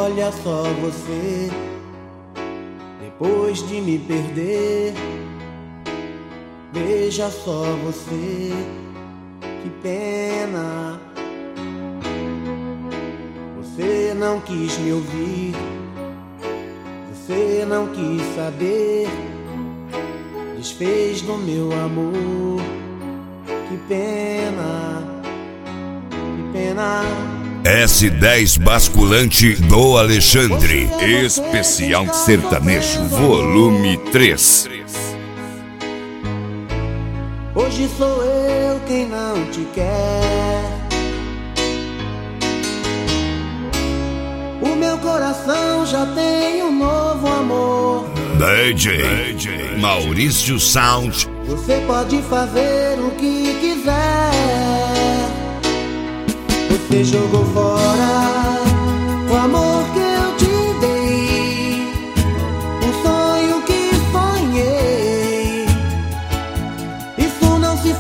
olha só você, depois de me perder. Veja só você, que pena. Você não quis me ouvir, você não quis saber, desfez do meu amor. Que pena, que pena. S10 basculante do Alexandre, especial sertanejo, volume 3. Hoje sou eu quem não te quer. O meu coração já tem um novo amor. DJ Maurício Sound. Você pode fazer o que quiser. Você jogou fora o amor que eu te dei, um sonho que sonhei. Isso não se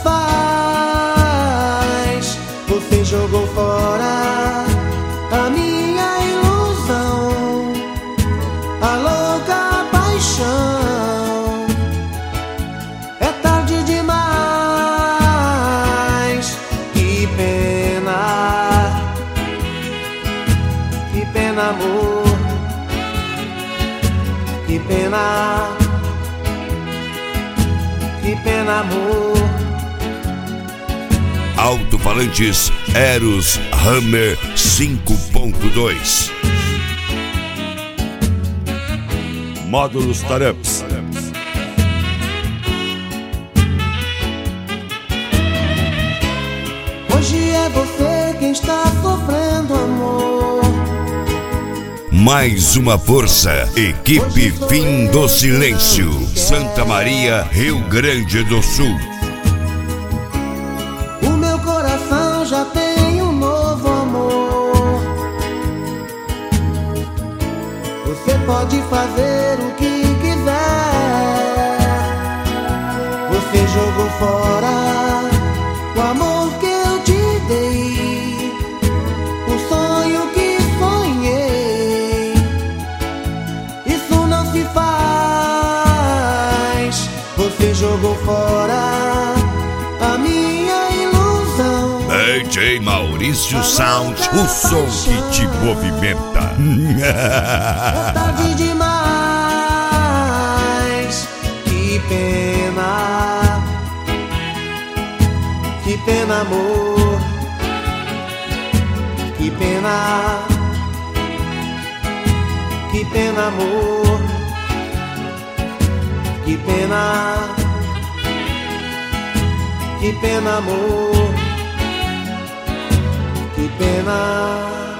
faz. Você jogou fora a minha ilusão, a louca paixão. É tarde demais. Que pena, que pena, amor. Que pena, que pena, amor. Alto-falantes Eros Hammer 5.2. Módulos Tarups. Hoje é você quem está sofrendo, amor. Mais uma força, equipe Fim do Silêncio, Santa Maria, Rio Grande do Sul. O meu coração já tem um novo amor. Você pode fazer o que quiser. Você jogou fora o amor que eu te dei, o sonho que sonhei. Isso não se faz. Você jogou fora a minha ilusão. DJ Maurício Sound, o som que te movimenta. É tarde demais. Que pena, que pena, amor. Que pena, que pena, amor. Que pena, que pena, amor. Que pena.